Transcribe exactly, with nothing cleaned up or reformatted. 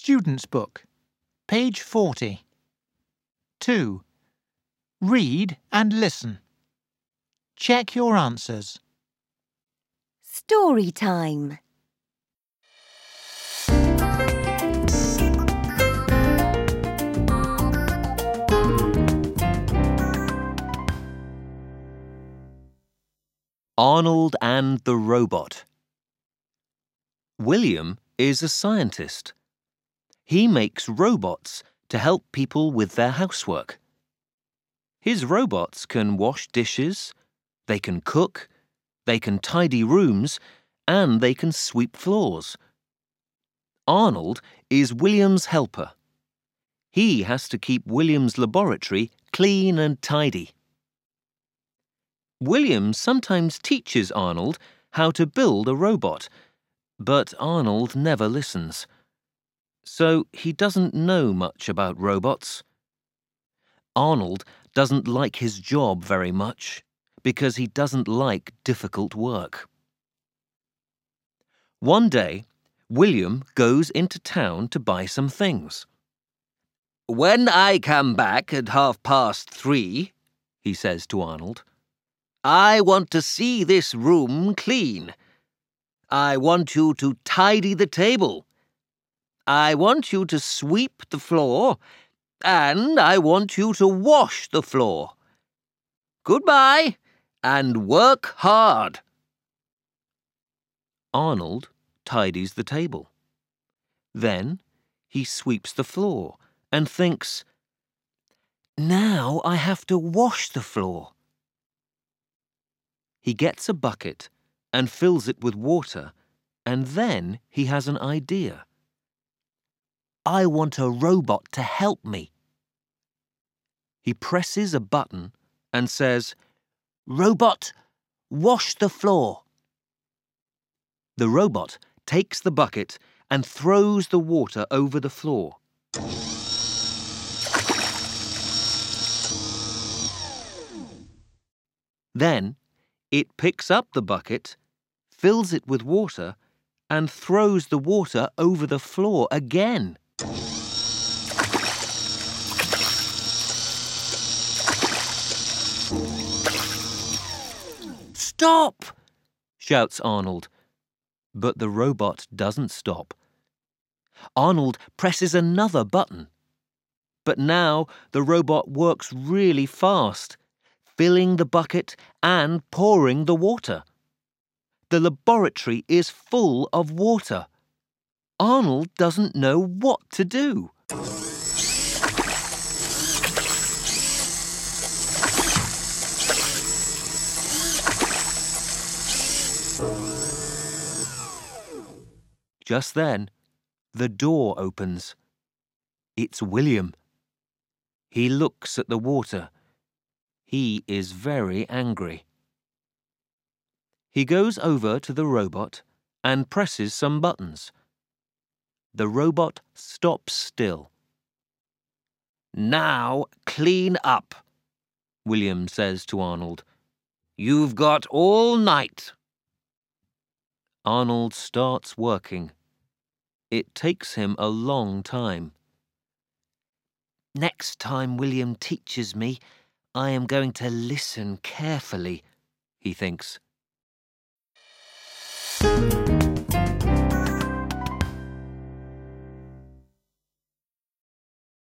Student's Book, page forty. two. Read and listen. Check your answers. Story time. Arnold and the Robot. William is a scientist. He makes robots to help people with their housework. His robots can wash dishes, they can cook, they can tidy rooms, and they can sweep floors. Arnold is William's helper. He has to keep William's laboratory clean and tidy. William sometimes teaches Arnold how to build a robot, but Arnold never listens. So he doesn't know much about robots. Arnold doesn't like his job very much because he doesn't like difficult work. One day, William goes into town to buy some things. "When I come back at half past three," he says to Arnold, "I want to see this room clean. I want you to tidy the table. I want you to sweep the floor, and I want you to wash the floor. Goodbye, and work hard." Arnold tidies the table. Then he sweeps the floor and thinks, "Now I have to wash the floor." He gets a bucket and fills it with water, and then he has an idea. "I want a robot to help me." He presses a button and says, "Robot, wash the floor." The robot takes the bucket and throws the water over the floor. Then it picks up the bucket, fills it with water, and throws the water over the floor again. "Stop!" shouts Arnold. But the robot doesn't stop. Arnold presses another button. But now the robot works really fast, filling the bucket and pouring the water. The laboratory is full of water. Arnold doesn't know what to do. Just then, the door opens. It's William. He looks at the water. He is very angry. He goes over to the robot and presses some buttons. The robot stops still. "Now clean up," William says to Arnold. "You've got all night." Arnold starts working. It takes him a long time. "Next time William teaches me, I am going to listen carefully," he thinks.